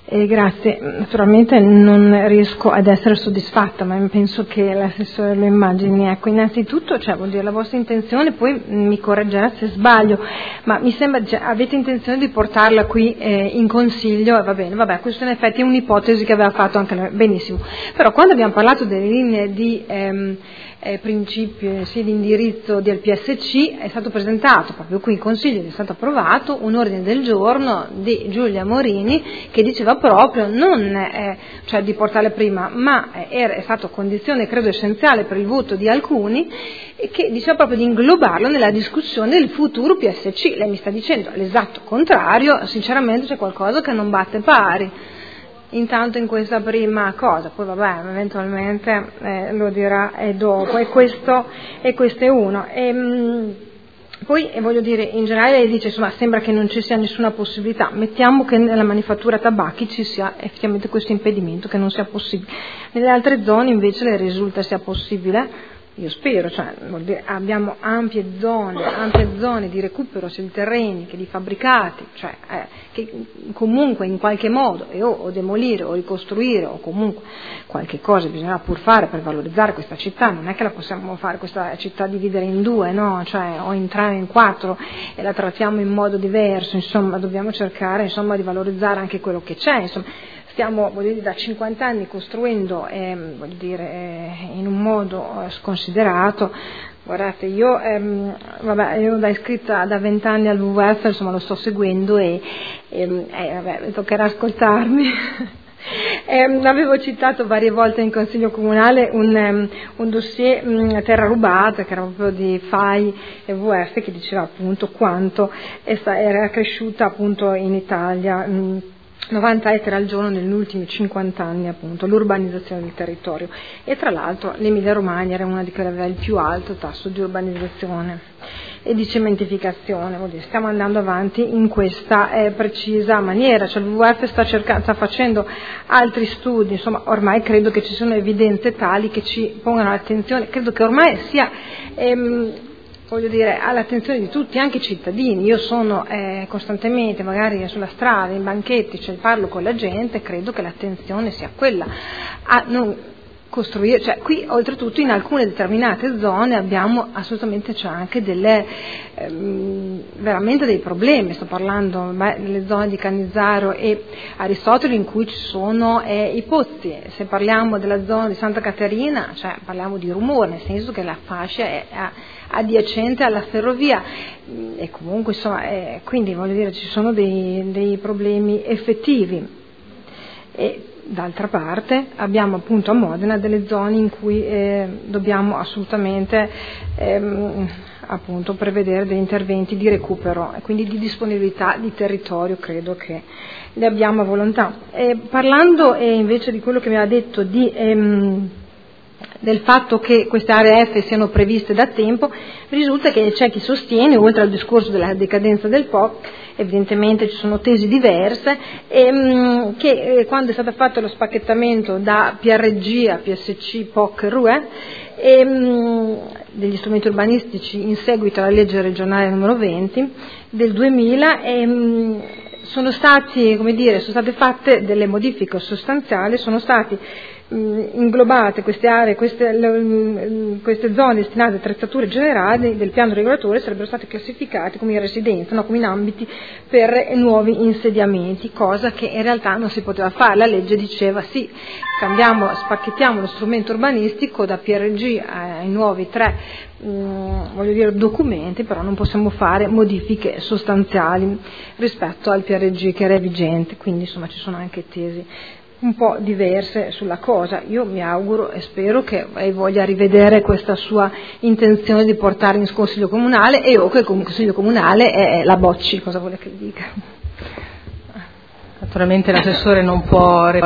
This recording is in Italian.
Grazie, naturalmente non riesco ad essere soddisfatta, ma penso che l'assessore lo immagini. Ecco, innanzitutto, vuol dire la vostra intenzione, poi mi correggerà se sbaglio, ma mi sembra, avete intenzione di portarla qui in consiglio, e va bene, vabbè, questo in effetti è un'ipotesi che aveva fatto anche lei, benissimo, però quando abbiamo parlato delle linee di principio di indirizzo del PSC è stato presentato proprio qui in Consiglio ed è stato approvato un ordine del giorno di Giulia Morini che diceva proprio non di portarle prima, ma è stato condizione credo essenziale per il voto di alcuni, che diceva proprio di inglobarlo nella discussione del futuro PSC. Lei mi sta dicendo l'esatto contrario, sinceramente c'è qualcosa che non batte pari. Intanto in questa prima cosa, poi vabbè, eventualmente lo dirà dopo, e questo è uno. Poi voglio dire, in generale lei dice, insomma, sembra che non ci sia nessuna possibilità, mettiamo che nella manifattura tabacchi ci sia effettivamente questo impedimento, che non sia possibile. Nelle altre zone invece le risulta sia possibile. Io spero, vuol dire, abbiamo ampie zone di recupero sia di terreni che di fabbricati, che comunque in qualche modo o demolire o ricostruire o comunque qualche cosa bisognerà pur fare per valorizzare questa città. Non è che la possiamo fare questa città dividere in due, no? O in tre o in quattro e la trattiamo in modo diverso, insomma dobbiamo cercare di valorizzare anche quello che c'è, insomma. Stiamo da 50 anni costruendo in un modo sconsiderato. Guardate, io da iscritta da 20 anni al WWF, insomma lo sto seguendo e toccherà ascoltarmi. Avevo citato varie volte in Consiglio Comunale un dossier terra rubata che era proprio di FAI e WWF che diceva appunto quanto era cresciuta appunto in Italia 90 ettari al giorno negli ultimi 50 anni appunto l'urbanizzazione del territorio, e tra l'altro l'Emilia Romagna era una di quelle che aveva il più alto tasso di urbanizzazione e di cementificazione. Stiamo andando avanti in questa precisa maniera, il WWF sta facendo altri studi, insomma ormai credo che ci siano evidenze tali che ci pongano l'attenzione, credo che ormai sia all'attenzione di tutti, anche cittadini. Io sono costantemente magari sulla strada, in banchetti, parlo con la gente, credo che l'attenzione sia quella a non costruire, qui oltretutto in alcune determinate zone abbiamo assolutamente, anche veramente dei problemi. Sto parlando delle zone di Cannizzaro e Aristotele in cui ci sono i pozzi. Se parliamo della zona di Santa Caterina, parliamo di rumore, nel senso che la fascia è adiacente alla ferrovia e comunque quindi ci sono dei problemi effettivi. E d'altra parte abbiamo appunto a Modena delle zone in cui dobbiamo assolutamente appunto prevedere degli interventi di recupero e quindi di disponibilità di territorio, credo che ne abbiamo a volontà. Parlando invece di quello che mi ha detto del fatto che queste aree F siano previste da tempo, risulta che c'è chi sostiene, oltre al discorso della decadenza del Po, evidentemente ci sono tesi diverse, che quando è stato fatto lo spacchettamento da PRG a PSC, POC, RUE, degli strumenti urbanistici in seguito alla legge regionale numero 20 del 2000, sono state fatte delle modifiche sostanziali, sono stati inglobate queste aree, queste zone destinate a attrezzature generali del piano regolatore sarebbero state classificate come in residenza, come in ambiti per nuovi insediamenti, cosa che in realtà non si poteva fare. La legge diceva sì, spacchettiamo lo strumento urbanistico da PRG ai nuovi 3 documenti, però non possiamo fare modifiche sostanziali rispetto al PRG che era vigente, quindi insomma ci sono anche tesi un po' diverse sulla cosa. Io mi auguro e spero che lei voglia rivedere questa sua intenzione di portare in Consiglio Comunale e o che il Consiglio Comunale la bocci, cosa vuole che dica? Naturalmente l'assessore non può